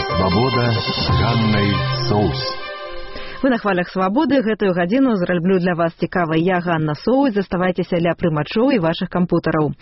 Свабода з Ганнай Соус. Вы на хвалях свабоды. Гэтую гадзіну зраблю для вас цікавай я, Ганна Соус. Заставайцеся ля прымачоў і вашых кампутараў.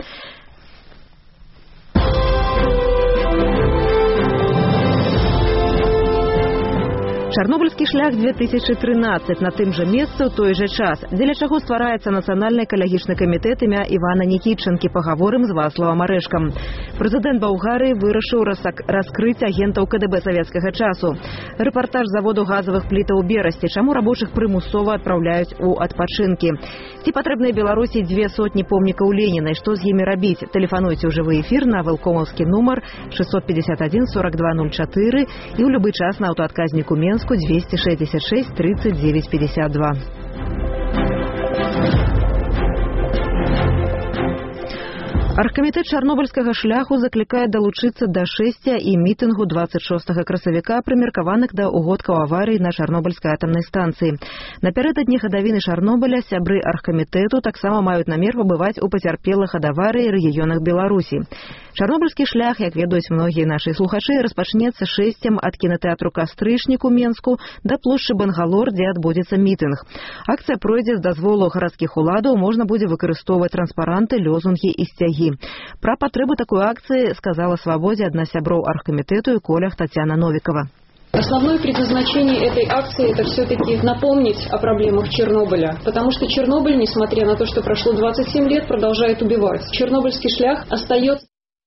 Чарнобыльскі шлях 2013 на тым жа месцы ў той жа час. Дзеля чаго ствараецца Нацыянальны экалагічны камітэт імя Івана Нікітчанкі, пагаворым з Вацлавам Арэшкам. Прэзідэнт Балгарыі вырашыў раскрыць агентаў КДБ савецкага часу. Рэпартаж заводу газавых плітаў у Берасці. Чаму рабочых прымусова адпраўляюць у адпачынкі? Ці патрэбныя Беларусі 200 помнікаў Леніна і што з імі рабіць? Тэлефануйце ў жывы эфір на вэлкомаўскі нумар 651 4204 і ў любы час на аўтаадказніку Менску 266 39 52. Аргкамітэт чарнобыльскага шляху заклікае далучыцца да шэсця і мітынгу 26 красавіка, прымеркаваных да угодкаў аварыі на Чарнобыльскай атамнай станцыі. Напярэдадні гадавіны Чарнобыля сябры аргкамітэту таксама маюць намер пабываць у пацярпелых ад аварыі рэгіёнах Беларусі. Чарнобыльскі шлях, як ведаюць многія нашы слухачы, распачнецца шэсцем ад кінатэатру «Кастрычнік» у Менску да плошчы Бангалор, дзе адбудзецца мітынг. Акцыя пройдзе з дазволу гарадскіх уладаў, можна будзе выкарыстоўваць транспаранты, лёзунгі і сцягі. Пра патрэбу такой акцыі сказала «Свабодзе» адна з сяброў аргкамітэту і колях Татьяна Новикова. Основное предназначение этой акции – это все-таки напомнить о проблемах Чернобыля. Потому что Чернобыль, несмотря на то, что прошло 27 лет, продолжает убивать. Чернобыльский шлях остается...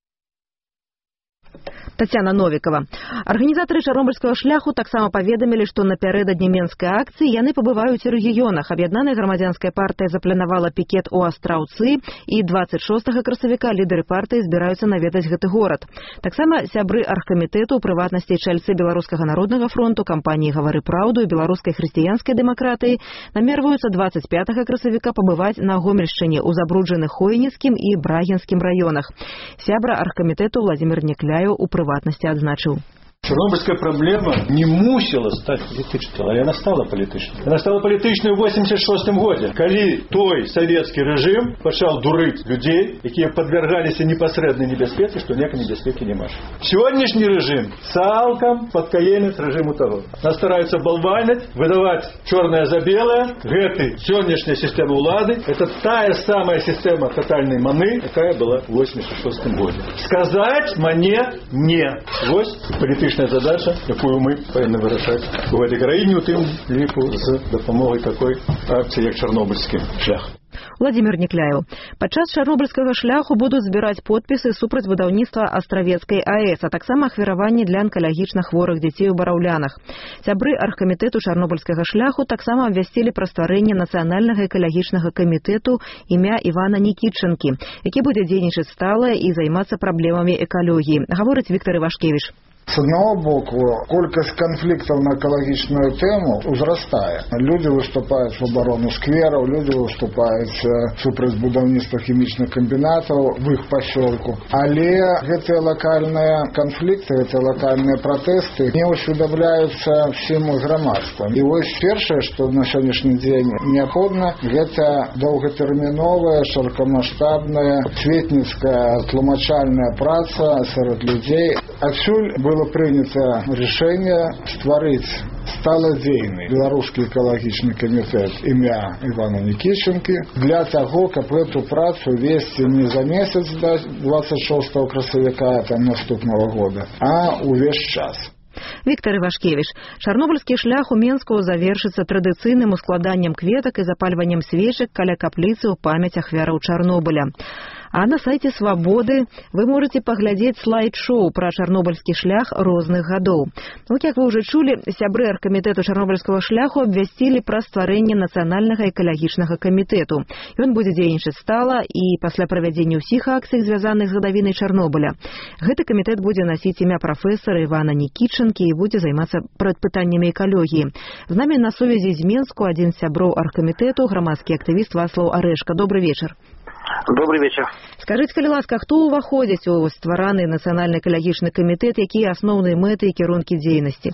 Татьяна Новикова. Арганізатары чарнобыльскага шляху таксама паведамілі, што напярэдадні менскай акцыі яны пабываюць у рэгіёнах. Аб'яднаная грамадзянская партыя запланавала пікет у Астраўцы, і 26 красавіка лідары партыі збіраюцца наведаць гэты горад. Таксама сябры аргкамітэту, у прыватнасці чальцы Беларускага народнага фронту, кампаніі «Гавары праўду» і беларускай хрысціянскай дэмакратыі намерваюцца 25 красавіка пабываць на Гомельшчыне ў забруджаных Хойніцкім і Брагінскім раёнах. Сябра аргкамітэту Владзімір Някляеў у прыватнасці адзначыў. Чорнобыльская проблема не мусила стать политической, але она стала политической. Она стала политической в 86 году, когда той советский режим пошел дурить людей, которые подвергались непосредственной небезпеке, что некой небезпеки не может. Сегодняшний режим цалком подкоенец режиму того. Нас стараются болванить, выдавать черное за белое. Эта сегодняшняя система улады, это та самая система тотальной маны, какая была в 86 году. Сказать мне не. Вот политическая задача, якую мы повинні вирішати в этой країні, у тим ліку з допомогою такої акції, як Чорнобильський шлях. Владзімір Някляеў. Падчас чарнобыльскага шляху будуць збіраць подпісы супраць будаўніцтва Астравецкай АЭС, а таксама ахвяраванні для анкалагічна хворых дзяцей у Бараўлянах. Сябры аргкамітэту чарнобыльскага шляху таксама абвясцілі пра стварэнне Нацыянальнага экалагічнага камітэту імя Івана Нікітчанкі, які будзе дзейнічаць стала і займацца праблемамі экалогіі. Гаворыць Віктор Івашкевіч. С одного боку, колькость конфликтов на экологичную тему узрастает. Люди выступают в оборону скверов, люди выступают супраць будаўніцтва хімічных комбинатов в их поселку. Але эти локальные конфликты, эти локальные протесты не усведомляются всем громадством. И вот первое, что на сегодняшний день необходимо, это долготерминовая, широкомасштабная, светницкая, тлумачальная праца среди людей. Отсюль было принято решение стварыць сталадзейны беларускі экалагічны камітэт імя Івана Нікітчанкі для того, каб эту працу весці не за месяц до 26 красавіка наступного года, а увесь час. Віктор Івашкевіч. Чарнобыльскі шлях у Менску завершыцца традыцыйным ускладаннем кветак і запальваннем свечак каля капліцы ў памяць ахвяраў Чарнобыля. А на сайце «Свабоды» вы можете паглядзець слайд-шоу пра чарнобыльскі шлях розных гадоў. Як вы ўжо чулі, сябры аргкамітэту чарнобыльскага шляху абвясцілі пра стварэнне Нацыянальнага экалагічнага камітэту. Ён будзе дзейнічаць стала і пасля правядзення ўсіх акцый, звязаных з гадавінай Чарнобыля. Гэты камітэт будзе насіць імя прафесара Івана Нікітчанкі і будзе займацца пытаннямі экалогіі. З намі на сувязі з Менску адзін з сяброў аргкамітэту, грамадскі актывіст Вацлаў Арэшка. Добрый вечар. Добрый вечер. Скажите, калі ласка, хто ўваходзіць у ствараны Нацыянальны экалагічны камітэт, якія асноўныя мэты і кірункі дзейнасці?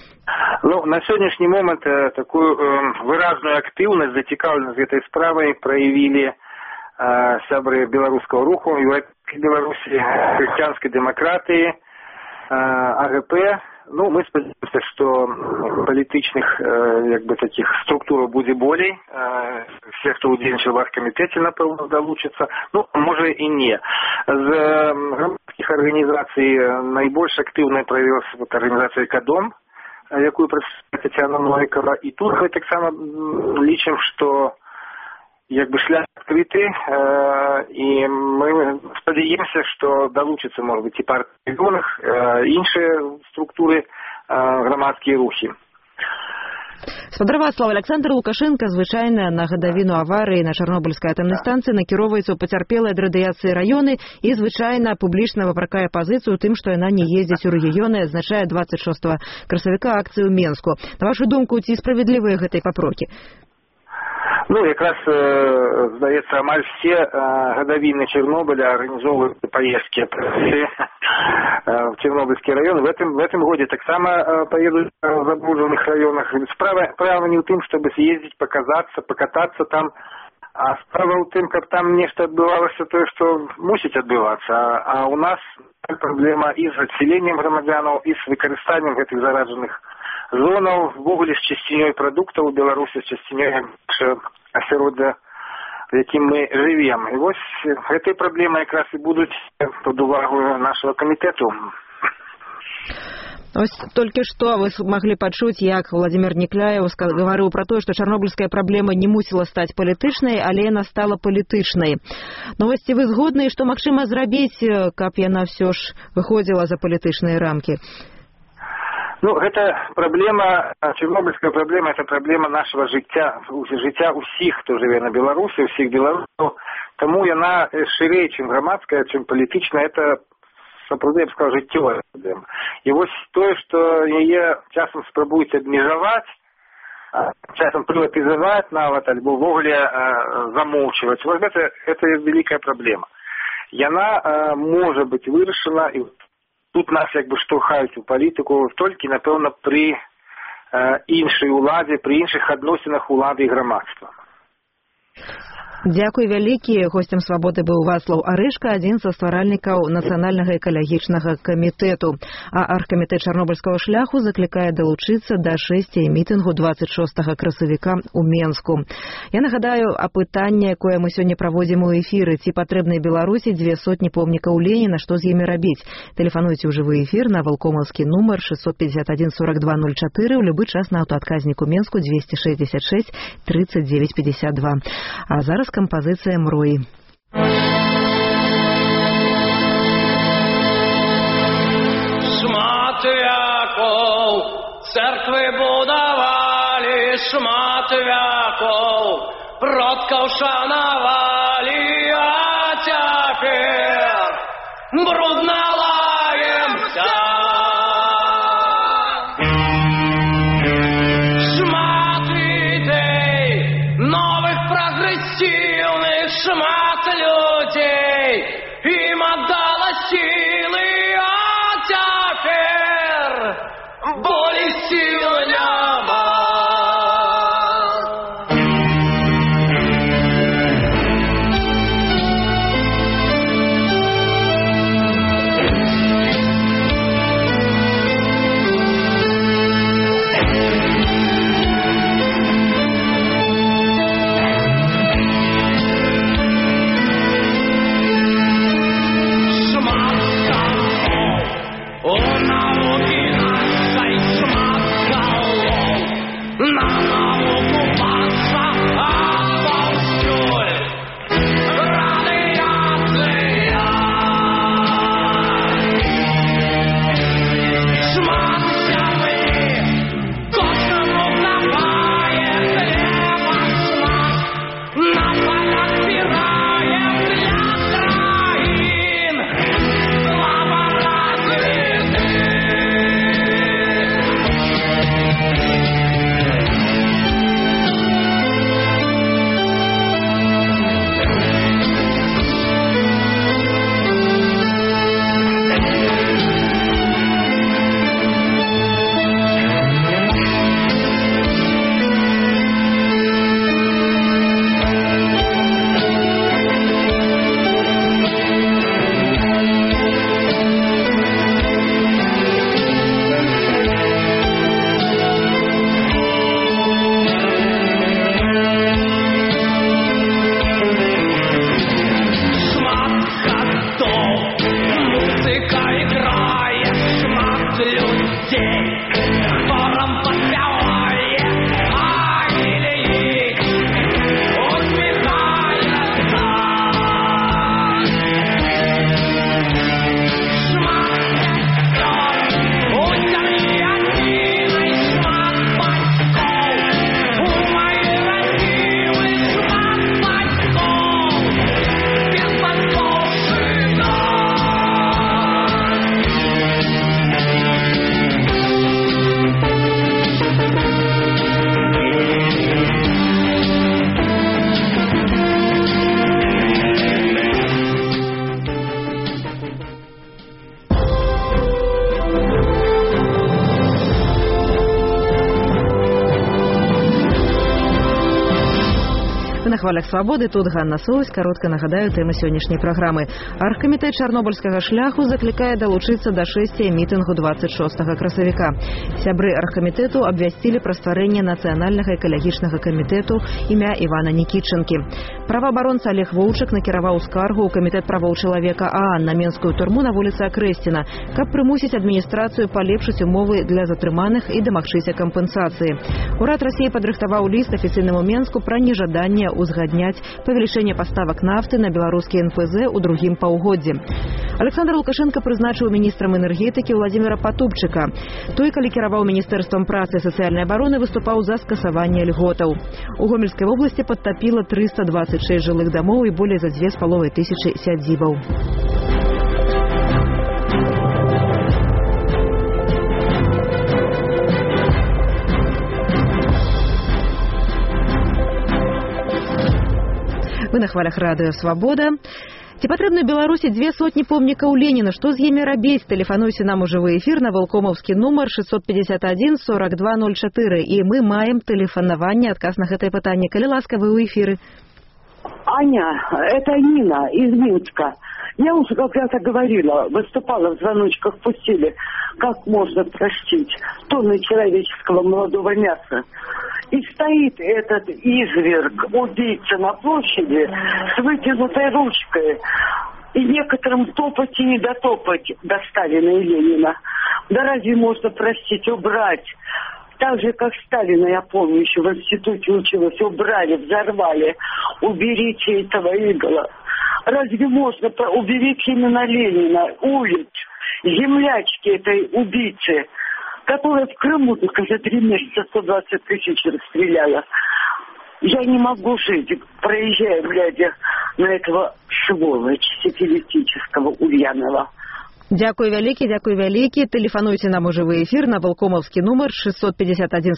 На сегодняшний момент такую выразную активность, зацікавленасць этой справой проявили сябры белорусского руху, Беларуси, христианской демократии, АГП, Ну, мы спадзяемся, што палітычных таких структур будзе болей. Все, хто удзельнічаў в аргкамітэце, напэўна, далучацца. Ну, можа і не. З грамадскіх арганізацый найбольш актыўнай праявілася арганізацыя «Экадом», якую прадстаўляе Таццяна Новікава. І тут мы таксама лічым, што шлях открыты, и мы спадзяемся, что долучатся, может быть, и партии регионов, іншыя структуры, громадские рухи. Спадарова слова, Александр Лукашенко звычайна на гадавіну аварыі на Чарнобыльскай атамнай станцыі накіроўваецца ў пацярпелыя ад радыяцыі раёны і звычайна публічна выпракае пазіцыю тым, што яна не ездзіць у рэгіёны, адзначае 26 красавіка акцыю ў Менску. На вашу думку, ці справядлівыя гэтай папрокі? Ну, якраз, здаецца, амаль все гадавіны Чернобыля арганізоўваюць поездки в Чернобыльский район. В этом году таксама поедут в забрудженных районах. Справа не в том, чтобы съездить, показаться, покататься там, а справа в том, как там нечто отбывалось, то, что мусить отбываться. А у нас проблема и с отселением громадянов, и с выкористанием этих зараженных зонаў, ввогуле з чысцінёй прадуктаў у Беларусі, з чысцінёй асяроддзя, в якім мы жывем. І вось гэтай праблемай якраз і будуць пад увагу нашего камітэту. Ось только что вы могли пачуць, як Владимир Некляев говорил про то, что чарнобыльская проблема не мусила стать палітычнай, але яна стала палітычнай. Но вось ці вы згодны, што магчыма зрабіць, каб яна все ж выходзіла за палітычныя рамкі? Ну, гэта праблема, чарнобыльская праблема, это праблема нашего жыцця усіх, хто жыве на Беларусі, усіх беларусаў. Таму яна шырэй, чым грамадская, чым палітычная, это сапраўды, я б сказаў, жыццёвая праблема. І вось тое, што яе часам спрабуюць абмежаваць, часам прыватызаваць нават, альбо ўвогуле замоўчваць. Вось гэта вялікая праблема. Яна можа быць вырашана, і тут нас штурхаюць у палітыку толькі, напэўна, пры іншай уладзе, пры іншых адносінах улады і грамадства. Дзякуй вялікі. Гостем «Свабоды» быў Вацлаў Арышка, адзін са стваральнікаў Нацыянальнага экалагічнага камітэту. А аргкамітэт чарнобыльскага шляху заклікае далучыцца да шэсцей мітынгу 26 красавіка ў Менску. Я нагадаю апытанне, якое мы сёння праводзім у эфіры. Ці патрэбнай Беларусі 200 помнікаў Леніна, што з імі рабіць? Тэлефануйце ў жывы эфір на валкомаўскі нумар 651 42 04 ў любы час на аўтаадказніку Менску 266 39 52. А зараз композиция «Мрої». Шмат вяков церкви будували, шмат вяков продков шанували, а тепер брудно лаємся. Шмат людей им отдала силы, а теперь более сил нема. хвалях свабоды, тут Ганна Соусь. Каротка нагадаю тэмы сённяшняй праграмы. Аргкамітэт чарнобыльскага шляху заклікае далучыцца да шэсця мітынгу 26 красавіка. Сябры аргкамітэту абвясцілі пра стварэнне нацыянальнага экалагічнага камітэту імя Івана Нікітчынкі. Праваабаронца Олег Воўчык накіраваў скаргу ў камітэт правоў чалавека ААН на менскую турму на вуліцы Акрэсціна, каб прымусіць адміністрацыю палепшыць умовы для затрыманых і дамагчыся кампенсацыі. Урад Расіі падрыхтаваў ліст афіцыйнаму Менску пра нежаданне узгадняць павелічэнне паставак нафты на беларускі НПЗ ў другім паўгоддзі. Александр Лукашенко прызначыў міністрам энергетыкі Владзіміра Патубчыка. Той, калі кіраваў міністэрствам працы і сацыяльнай абароны, выступаў за скасаванне льготаў. У Гомельскай вобласці падтапіла 326 жылых дамоў і болей за 2500 сядзібаў. Вы на хвалях радыё «Свабода». Ці патрэбна Беларусі 200 помнікаў Леніна? Што з імі рабіць? Тэлефануйце нам у жывы эфір на валкомаўскі нумар 651 4204. І мы маем тэлефанаванне, адказ на гэтае пытанне. Калі ласка, вы ў эфіры. Аня, это Нина из Минска. Я уже когда-то говорила, выступала в звоночках, пустили, как можно простить тонны человеческого молодого мяса. И стоит этот изверг, убийца на площади с вытянутой ручкой. И некоторым топать и не дотопать до Сталина и Ленина. Да разве можно простить, убрать? Так же, как Сталина, я помню, еще в институте училась, убрали, взорвали. Уберите этого идола. Разве можно уберите именно Ленина, улиц, землячки этой убийцы, которая в Крыму только за 3 месяца 120 тысяч расстреляла. Я не могу жить, проезжая, глядя на этого сволочь сифилистического Ульянова. Дякую вялікі. Тэлефануйце нам у жывы эфір на валкомаўскі нумар 651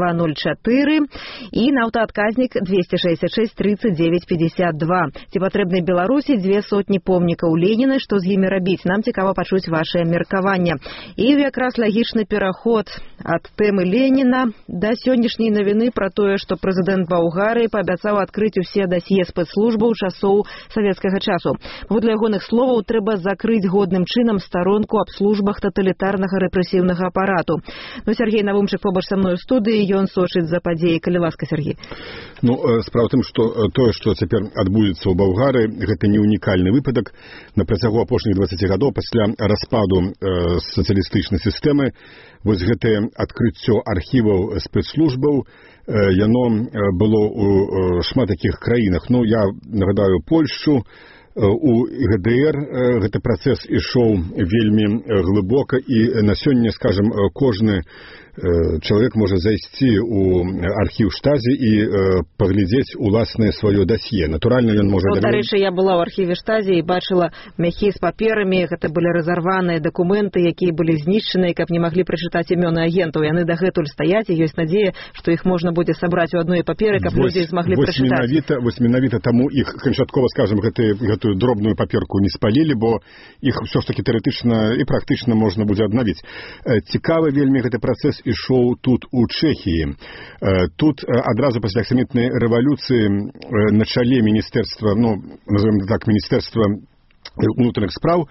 4204 і на аўтаадказнік 266 39 52. Ці патрэбны Беларусі 200 помнікаў Леніна? Што з імі рабіць? Нам цікава пачуць вашае меркаванне. І якраз лагічны пераход ад тэмы Леніна да сённяшняй навіны пра тое, што прэзідэнт Балгарыі паабяцаў адкрыць усе дасье спецслужбаў часоў савецкага часу. Паводле ягоных словаў, трэба закрыць годным чынам сторонку об службах тоталітарнага рэпрэсіўнага апарату. Ну, Сергей Навумчык побач са мной у студыі, ён сочыць за падзеі. Калі ласка, Сергей. Ну, справа ў тым, што тое, што цяпер адбудзецца ў Балгарыі, гэта не унікальны выпадак. На працягу апошніх 20 гадоў пасля распаду сацыялістычнай сістэмы вось гэтае адкрыццё архіваў спецслужбаў, яно было ў шмат такіх краінах. Ну, я нагадаю Польшчу, у ГДР гэты працэс ішоў вельмі глыбока, і на сёння, скажем, кожны чалавек можа зайсці ў архіў Штазі і паглядзець уласнае сваё дасье. Натуральна, ён можа... Дарэчы, я была ў архіве Штазі і бачыла мяхі з паперамі, гэта былі разарваныя дакументы, якія былі знішчаныя, каб не маглі прачытаць імёны агентаў. Яны дагэтуль стаяць, і ёсць надзея, што іх можна будзе сабраць у адной паперы, каб людзі змаглі прачытаць. Вось менавіта таму іх канчаткова, скажем, гэтую дробную паперку не спалілі, бо іх ўсё ж такі тэарэтычна і практычна можна будзе аднавіць. Цікавы вельмі гэты працэс ішоў тут у Чэхіі. Тут адразу пасля аксамітнай рэвалюцыі на чале міністэрства, ну, назовем так, міністэрства унутраных спраў,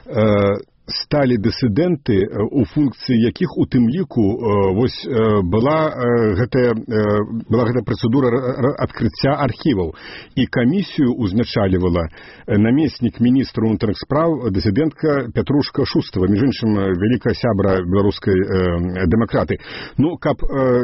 сталі дысідэнты, у функцыі якіх у тым ліку вось была гэтая працэдура адкрыцця архіваў. І камісію узначальвала намеснік міністра унутраных спраў, дысідэнтка Пятрушка Шустава, між іншым вялікая сябра беларускай дэмакраты. Ну, каб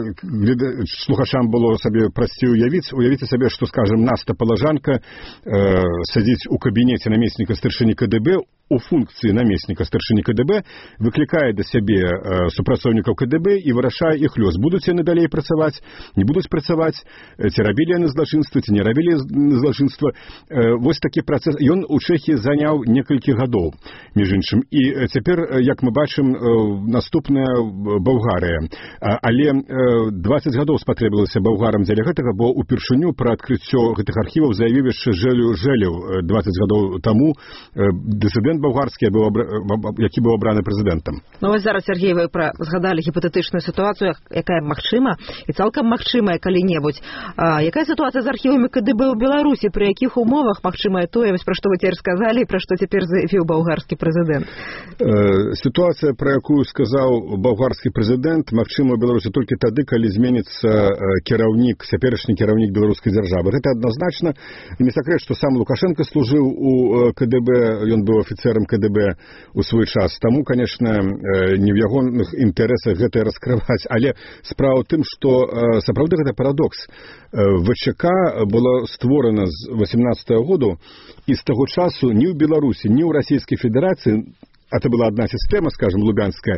слухачам было сабе прасцей уявіце сабе, што, скажем, Наста Палажанка сядзіць у кабінеце намесніка старшыні КДБ, у функцыі намесніка старшыні КДБ, выклікае да сябе супрацоўнікаў КДБ і вырашае іх лёс. Будуць яны далей працаваць, не будуць працаваць, ці рабілі яны злачынства, ці не рабілі злачынства. Вось такі працэс. Ён у Чэхіі заняў некалькі гадоў, між іншым. І цяпер, як мы бачым, наступная Балгарыя. Але 20 гадоў спатрэбілася балгарам дзеля гэтага, бо упершыню пра адкрыццё гэтых архіваў заявіў яшчэ Жэлеў 20 гадоў таму. Дысідэнт болгарскі, які быў абраны прэзідэнтам. Ну вось зараз, Сергей, вы згадалі гіпатэтычную сітуацыю, якая магчыма і цалкам магчымая калі-небудзь. Якая сітуацыя з архівамі КДБ ў Беларусі, пры якіх умовах магчымае тое, пра што вы цяпер сказалі і пра што цяпер заявіў болгарскі прэзідэнт? Сітуацыя, пра якую сказаў болгарскі прэзідэнт, магчыма ў Беларусі толькі тады, калі зменіцца кіраўнік, цяперашні кіраўнік беларускай дзяржавы. Гэта адназначна. І не сакрэт, што сам Лукашенко служыў у КДБ, ён быў афіцэрам КДБ у свой час. Таму, конечно, не в ягоных інтарэсах гэта раскрываць. Але справа ў тым, што сапраўды гэта парадокс. ВЧК была створана з 18-го году, і з таго часу ні ў Беларусі, ні ў Расійскай Федэрацыі, а это была одна сістэма, скажем, лубянская,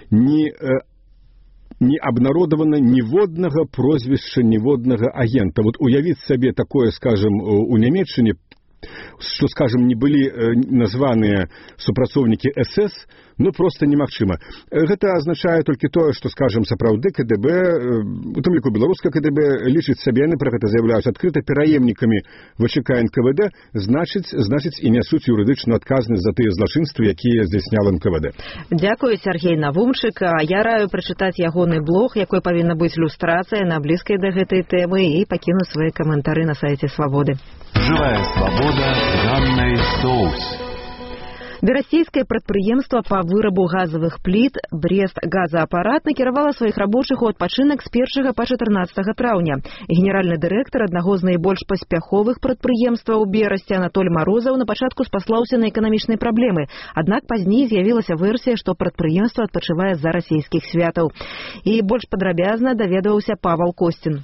не абнародавана ніводнага прозвішча, ніводнага агента. Вот уявіць сабе такое, скажем, у Нямецчыне, што, скажем, не былі названыя супрацоўнікі СС, ну, просто немагчыма. Гэта азначае толькі тое, што, скажем, сапраўды КДБ, у тым ліку беларускае КДБ, лічыць сабе, яны пра гэта заяўляюць адкрыта пераемнікамі ВЧК НКВД, значыць і нясуць юрыдычную адказнасць за тыя злачынствы, якія здзяйсняла НКВД. Дзякую, Сергей Навумчык. Я раю прачытаць ягоны блог, якой павінна быць люстрацыя на блізкай да гэтай тэмы, і пакіну свае каментары на сайце Свабоды. Живая свобода с Ганной Соус. Берасцейскае прадпрыемства па вырабу газавых пліт «Брест-газаапарат» накіравала сваіх рабочых у адпачынак з 1 па 14 траўня. Генеральны дырэктар аднаго з найбольш паспяховых прадпрыемстваў Берасці Анатоль Марозаў на пачатку спаслаўся на эканамічныя праблемы. Аднак пазней з'явілася версія, што прадпрыемства адпачывае з-за расійскіх святаў. І больш падрабязна даведаваўся Павал Костін.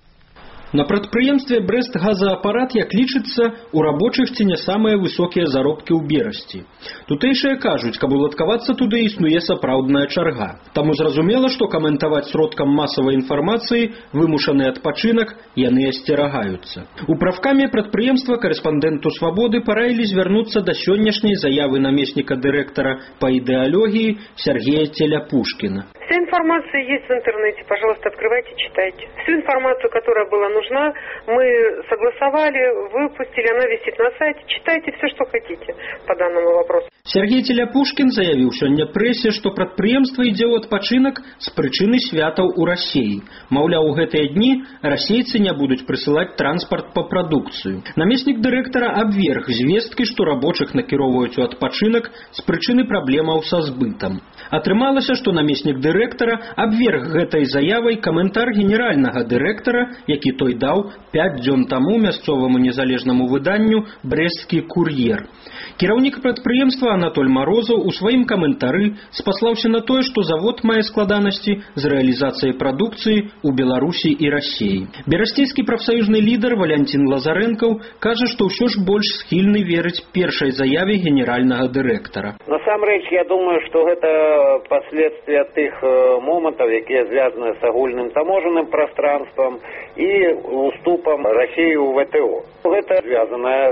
На прадпрыемстве «Брест-газаапарат», як лічыцца, у рабочых ці не самыя высокія заробкі ў Берасці. Тутэйшыя кажуць, каб уладкавацца туды існуе сапраўдная чарга. Таму зразумела, што каментаваць сродкам масавай інфармацыі вымушаны адпачынак яны асцерагаюцца. У правкаме прадпрыемства карэспандэнту «Свабоды» параілі звярнуцца да сённяшняй заявы намесніка дырэктара па ідэалогіі Сергея Теляпушкина. Вся информация есть в интернете, пожалуйста, открывайте, читайте. Всю информацию, которая была нужна, мы согласовали, выпустили, она висит на сайте. Читайте все, что хотите по данному вопросу. Сергей Теляпушкин заявіў сёння прэсе, што прадпрыемства ідзе ў адпачынак з прычыны святаў у Расіі. Маўляў, у гэтыя дні расейцы не будуць прысылаць транспарт па прадукцыю. Намеснік дырэктара абверг звесткі, што рабочых накіроўваюць у адпачынак з прычыны праблемаў са збытам. Атрымалася, што намеснік дырэктара абверг гэтай заявай каментар генеральнага дырэктара, які той даў 5 дзён таму мясцоваму незалежнаму выданню «Брэсцкі кур'ер». Кіраўнік прадпрыемства Анатоль Марозаў у сваім каментары спаслаўся на тое, што завод мае складанасці з рэалізацыяй прадукцыі ў Беларусі і Расіі. Берасцейскі прафсаюзны лідар Валянцін Лазарэнкаў кажа, што ўсё ж больш схільны верыць першай заяве генеральнага дырэктара. Насамрэч, я думаю, што гэта паследствия тых момантаў, якія звязаны з агульным таможенным прастранствам і уступам Расіі ў ВТО. Гэта звязана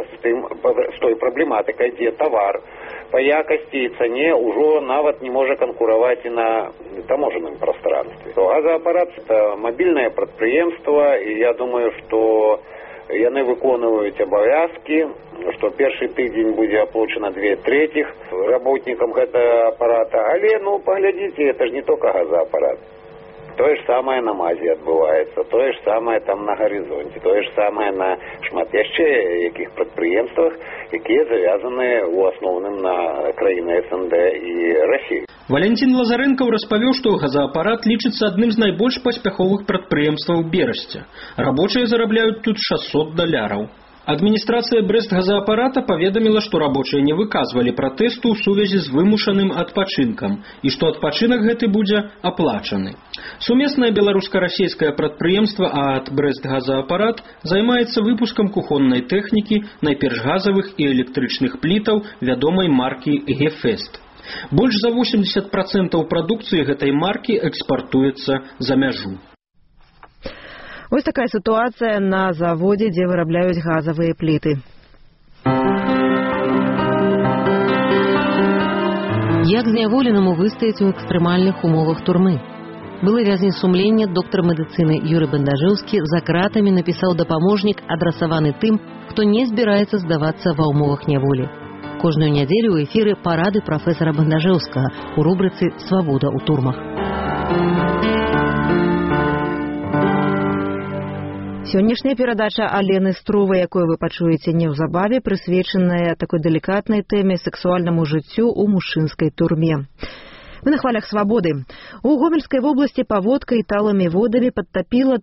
з той праблематыкай, дзе тавар по якасці і цане ўжо нават не можа канкураваць і на таможенным прастранстве. Газаапарат – это мабільнае прадпрыемства, і я думаю, што яны выконваюць абавязкі, што першы тыдзень будзе аплачана 2/3 работнікам гэтага апарата. Але, паглядзіце, это ж не только газаапарат. Тое ж самае на МАЗе адбываецца, тое ж самае там на гарызонце, тое ж самае на шмат яшчэ якіх прадпрыемствах, якія завязаны ў асноўным на краіны СНД і Расіі. Валянцін Лазарэнкаў распавёў, што газаапарат лічыцца адным з найбольш паспяховых прадпрыемстваў Берасця. Рабочыя зарабляюць тут $600. Адміністрацыя Брест-газаапарата паведаміла, што рабочыя не выказвалі пратэсту ў сувязі з вымушаным адпачынкам і што адпачынак гэты будзе аплачаны. Сумеснае беларуска-расійскае прадпрыемства ААТ Брест-газаапарат займаецца выпускам кухоннай тэхнікі, найперш газавых і электрычных плітаў вядомай маркі Гефест. Больш за 80% прадукцыі гэтай маркі экспартуецца за мяжу. Вось такая сітуацыя на заводзе, дзе вырабляюць газавыя пліты. Як зняволенаму выстаяць у экстрэмальных умовах турмы? Былы вязень сумлення, доктар медыцыны Юрый Бандажэўскі за кратамі напісаў дапаможнік, адрасаваны тым, хто не збіраецца здавацца ва ўмовах няволі. Кожную нядзелю ў эфіры парады прафесара Бандажэўскага у рубрыцы «Свабода ў турмах». Сённяшняя перадача Алены Струвай, якую вы пачуеце неўзабаве, прысвечаная такой далікатнай тэме сексуальнаму жыццю ў мужчынскай турме. Мы на хвалях свабоды. У Гомельской области поводка и талыми водами подтопило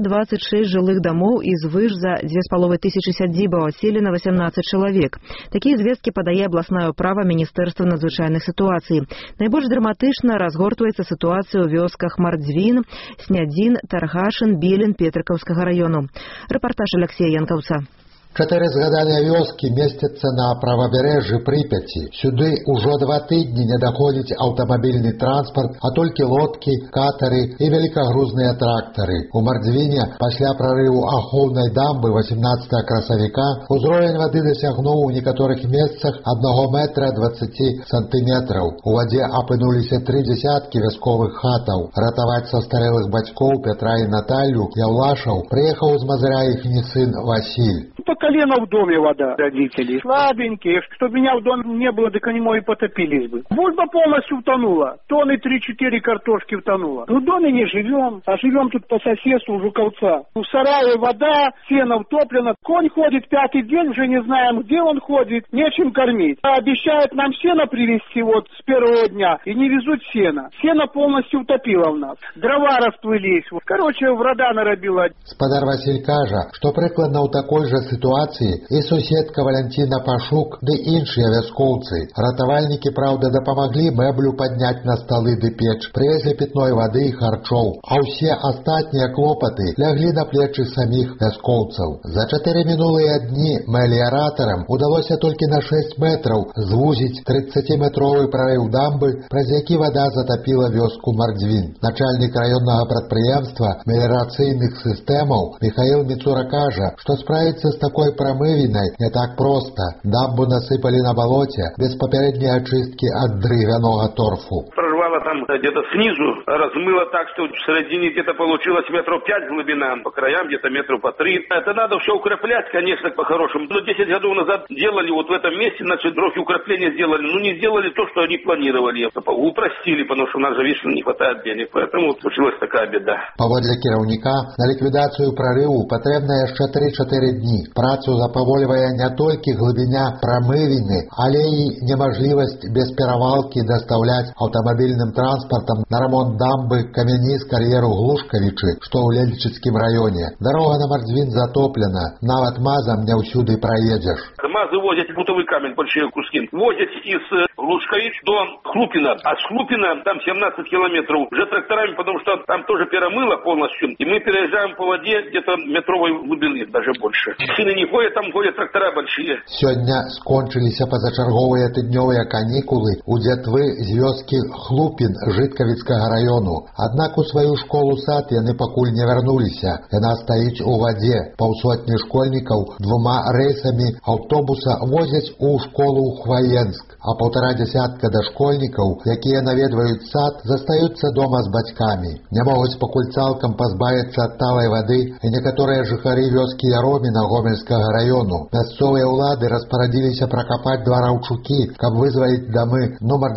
326 жилых домов и звыш за 2500 сядзібаў отселено 18 человек. Такие звестки подае областная управа Министерства надзвычайных ситуаций. Наибольш драматычна разгортваецца ситуация ў вёсках Мардзвін, Снядзін, Таргашин, Белин, Петрикаўскага району. Репортаж Алексея Янкаўца. 4 згаданыя вёскі месцяцца на правабярэжжы Прыпяці. Сюды ўжо 2 тыдні не даходзіць аўтамабільны транспарт, а толькі лодкі, катары і вялікагрузныя трактары. У Мардзвіне пасля прарыву ахоўнай дамбы 18 красавіка узровень вады дасягнуў у некаторых месцах 1 метра 20 сантыметраў. У вадзе апынуліся 3 дзясяткі вясковых хатаў. Ратаваць састарэлых бацькоў Петра і Наталью Яўлашаў прыехаў з Мазыря іхні сын Васіль. По колено в доме вода, родители. Слабенькие, чтобы меня в доме не было, так они мои потопились бы. Бульба полностью утонула. Тонны 3-4 картошки утонула. В доме не живем, а живем тут по соседству у Жуковца. У сарае вода, сено утоплено. Конь ходит 5-й день, уже не знаем, где он ходит, нечем кормить. А обещают нам сено привезти вот с первого дня, и не везут сено. Сено полностью утопило у нас. Дрова расплылись. Короче, врада наробила. Спадар Василь кажа, что прикладно у такой же ситуации и суседка Валентина Пашук, да іншыя вяскоўцы. Ратавальнікі, правда, дапамаглі мэблю падняць на столы ды печ, привезли питной воды и харчоў, а ўсе астатнія клопаты ляглі на плечы самих вяскоўцаў. За 4 мінулыя дні меліяратарам удалося толькі на 6 метраў звузіць 30-метровы прарыў дамбы, праз які вода затопила вёску Мардзвін. Начальник районного прадпрыемства меліярацыйных сістэмаў Михаил Мицура кажа, что справиться с такой промывиной не так просто. Дамбу насыпали на болоте без попередней очистки от древяного торфу. Прорвало там где-то снизу, размыло так, что в середине где-то получилось метров 5 глубина, по краям где-то метров по 3. Это надо все укреплять, конечно, по-хорошему. Но 10 годов назад делали вот в этом месте, значит, дрохи укрепления сделали, но не сделали то, что они планировали. Упростили, потому что у нас же, видишь, не хватает денег, поэтому вот случилась такая беда. Паводле кіраўніка, на ліквідацыю прарыву патрэбна яшчэ 3-4 дні. Працу запавольвае не толькі глыбіня прамывіны, але і неможливасць без перавалкі дастаўляць аўтамабільным транспартам на ремонт дамбы камяні з кар'еру Глушкавічы, што ў Лельчыцкім раёне. Дарога на Мардзвін затоплена, нават мазам не ўсюды праедзеш. Мазы возят бутовый камень, большие куски. Возят из Глушкавич до Хлупина, а с Хлупина там 17 километров уже тракторами, потому что там тоже перемыло полностью. И мы переезжаем по воде где-то метровой глубины, даже больше. Сыны не ходят, там ходят трактора большие. Сёння скончыліся пазачарговыя тыднёвыя канікулы у дзятвы з вёскі Хлупін Жыткавіцкага раёну. Аднак у сваю школу-сад яны пакуль не вярнуліся. Яна стаіць у вадзе. Паўсотні школьнікаў 2 рэйсамі аўтобуса возяць у школу ў Хваенск, а 1,5 десятка дашкольнікаў, якія наведваюць сад, застаюцца дома з бацькамі. Не могуць пакуль цалкам пазбавіцца ад талай вады і некаторыя жыхары вёскі Яроміна Гомельскага раёну. Мясцовыя ўлады распарадзіліся пракапаць 2 раўчукі, каб вызваліць дамы нумар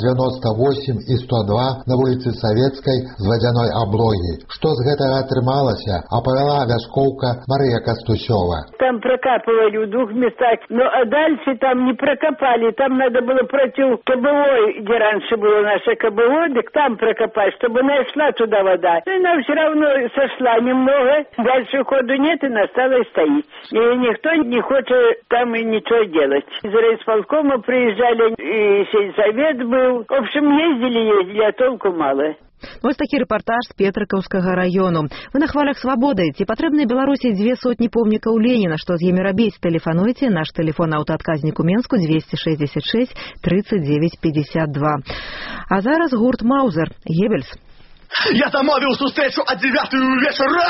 98 і 102 на вуліцы Савецкай з вадзяной аблогі. Што з гэтага атрымалася, апавяла вяскоўка Марыя Кастусёва. Там прокапывали в 2 местах, но дальше там не прокопали, там надо было против КБО, где раньше было наше КБО, так там прокопать, чтобы нашла туда вода. И она все равно сошла немного, дальше ходу нет, и она стала и стоит. И никто не хочет там и ничего делать. Из райисполкома приезжали, и сельсовет был. В общем, ездили, а толку мало. Вось такі рэпартаж з Петрыкаўскага раёну. Вы на хвалях свабоды. Ці патрэбны Беларусі 200 помнікаў Леніна? Што з імі рабіць? Тэлефануйце. Наш тэлефон аўтаадказнік у Менску 266 39 52. А зараз гурт Маузер. Геббельс. Я замовіў сустрэчу о 9 вечара.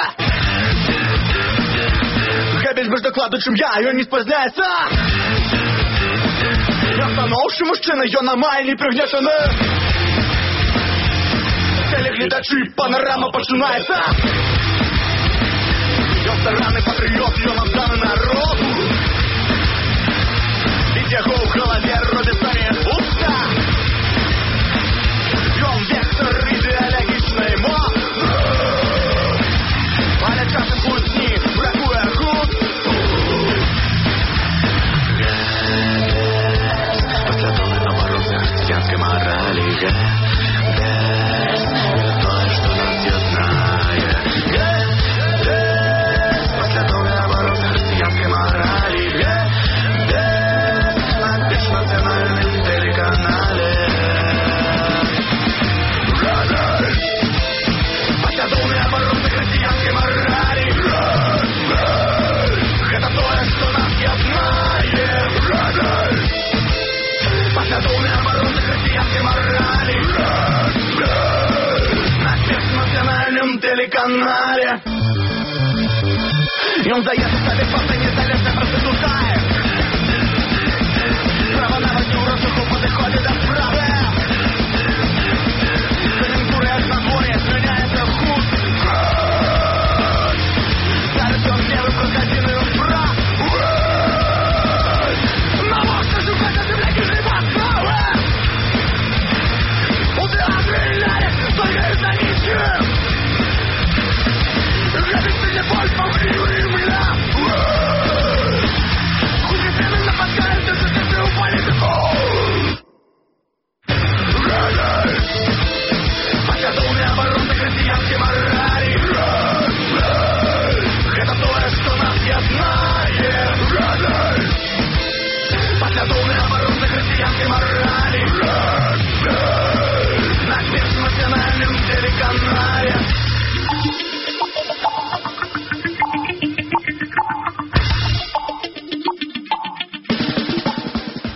Геббельс больш дакладу, чым я, ён не спазняецца. Я станоўчы мужчына, ён на мае не прыгнечаны. Гледачы, панорама пачынаецца. Ён стараны патрыёт, ён адданы народу. І яго ў галаве телеканале. И он дает себе просто незалежно проститутает. Право на авантюру сухо подходит до справы. Конъюнктура от надворья сменяется в худ. Зарастет белый крокодиловый фраг. На мосту шукать на земле киши подставы. Удары стреляли, только из-за ничего. Грабитель боль по времени. Художественно нападают, это ты упали в подготовленные обороны христианской морали. Это то, что нас я знаю. Подготовленные обороны христианской морали. На Межнациональном телеканале.